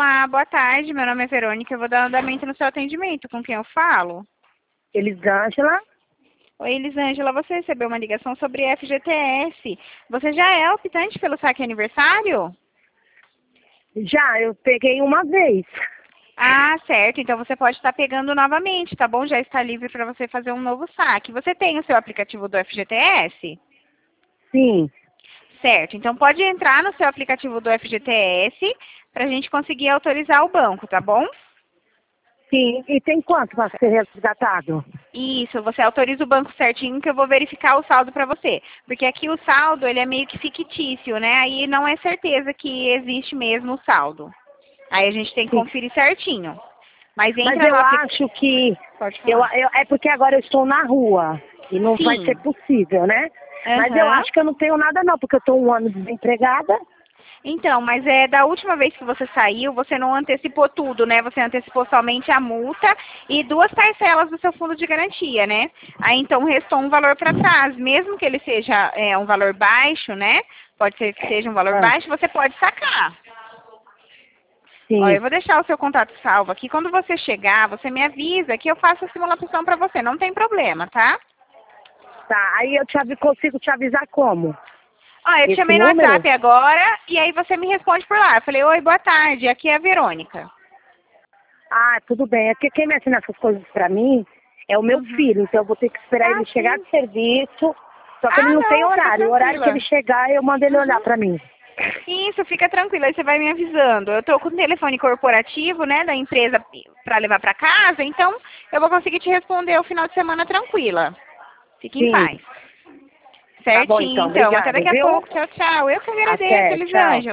Olá, boa tarde. Meu nome é Verônica. Eu vou dar andamento no seu atendimento. Com quem eu falo? Elisângela? Oi, Elisângela. Você recebeu uma ligação sobre FGTS. Você já é optante pelo saque aniversário? Já, eu peguei uma vez. Ah, certo. Então você pode estar pegando novamente, tá bom? Já está livre para você fazer um novo saque. Você tem o seu aplicativo do FGTS? Sim, Certo. Então pode entrar no seu aplicativo do FGTS para a gente conseguir autorizar o banco, tá bom? sim. E tem quanto para ser resgatado? Isso, você autoriza o banco certinho que eu vou verificar o saldo para você. Porque aqui o saldo, ele é meio que fictício, né? Aí não é certeza que existe mesmo o saldo. Aí a gente tem que Sim. conferir certinho. Mas Mas entra no eu aplicativo. acho que... Pode falar. É porque agora eu estou na rua e não vai Sim. ser possível, né? Mas eu Aham. acho que eu não tenho nada não, porque eu estou um ano desempregada. Então, mas da última vez que você saiu, você não antecipou tudo, né? Você antecipou somente a multa e 2 parcelas do seu fundo de garantia, né? Aí então restou um valor para trás, mesmo que ele seja um valor baixo, né? Pode ser que seja um valor Ah, baixo, você pode sacar. Ó, sim, eu vou deixar o seu contato salvo aqui. Quando você chegar, você me avisa que eu faço a simulação para você. Não tem problema, tá? tá. Aí eu consigo te avisar como? Ó, eu te Esse chamei no número? WhatsApp agora e aí você me responde por lá. Eu falei, oi, boa tarde, aqui é a Verônica. Ah, tudo bem. É porque quem mexe nessas coisas pra mim é o meu Uhum. filho, então eu vou ter que esperar Ah, ele chegar sim. de serviço. Só que ele Ah, não tem não, fica horário. O horário que tranquila. ele chegar, eu mando ele olhar Uhum. pra mim. Isso, fica tranquila, aí você vai me avisando. Eu tô com o telefone corporativo, né, da empresa para levar para casa, então eu vou conseguir te responder o final de semana tranquila. Fique em Sim. paz. Tá bom Certinho, então. então. Até Obrigada, daqui a viu? pouco. Tchau, tchau. Eu que agradeço, Até. Tchau. Elisângela.